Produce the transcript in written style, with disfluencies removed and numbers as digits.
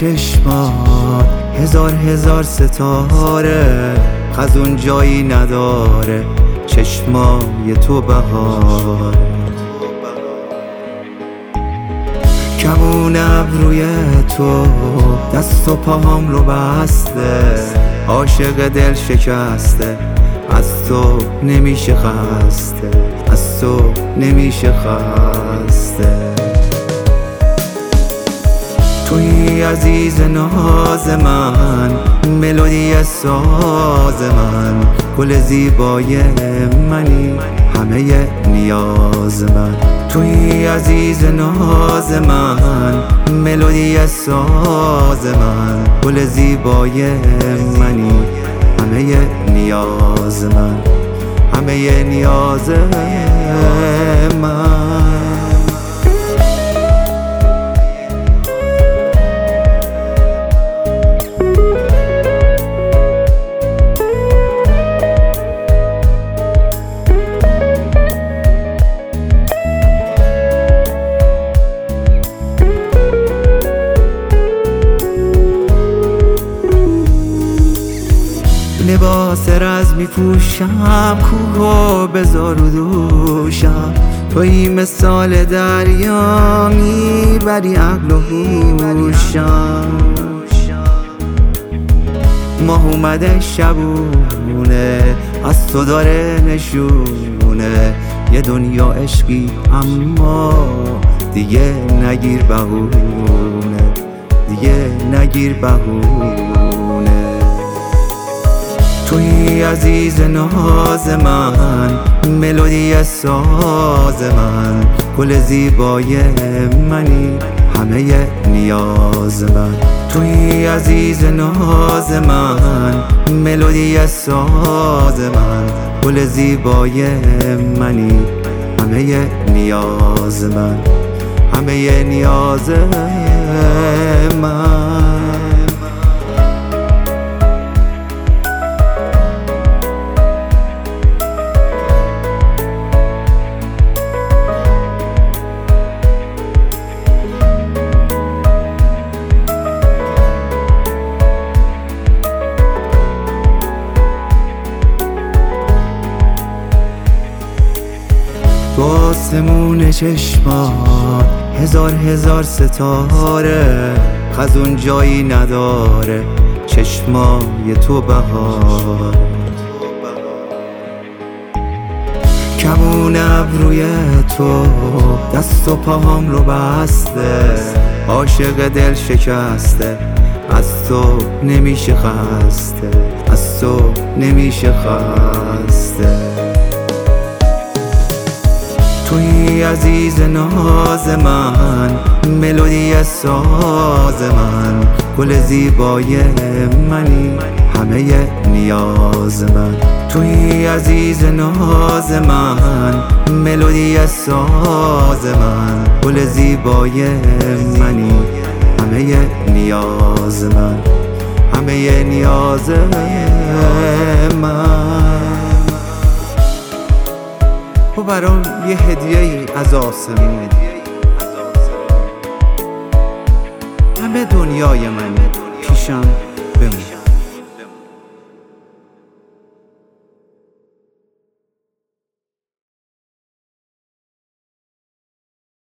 چشمات هزار ستاره، خزون جایی نداره چشمای تو بهار. کمون ابروی تو دست و پاهام رو بسته، عاشق دل شکسته، از تو نمیشه خسته، از تو نمیشه خسته. توی عزیز ناز من، ملودی ساز من، گل زیبای منی، همه نیاز من. توی عزیز ناز من، ملودی ساز من، گل زیبای منی، همه نیاز من، همه نیاز من. لباس رز می پوشم، کوهو بذار رو دوشم، توی مثال دریا میبری عقل و هوشم. ماه اومده شبونه، از تو داره نشونه، یه دنیا عشقی اما دیگه نگیر بهونه، دیگه نگیر بهونه. توی عزیز ناز من، ملودی ساز من، گل زیبای منی، همه نیاز من. توی عزیز ناز من، ملودی ساز من، گل زیبای منی، همه نیاز من، همه نیاز من. تو آسمون چشمات هزار ستاره، خزون جایی نداره چشمای تو بهار. کمون ابروی تو دست و پاهام رو بسته، عاشق دل شکسته، از تو نمیشه خسته، از تو نمیشه خسته. توی عزیز ناز من، ملودی ساز من، گل زیبای منی، همه نیاز من. توی عزیز ناز من، ملودی ساز من، گل زیبای منی، همه نیاز من، همه نیاز من. و برام یه هدیه‌ای از آسمون، همه دنیای من پیشم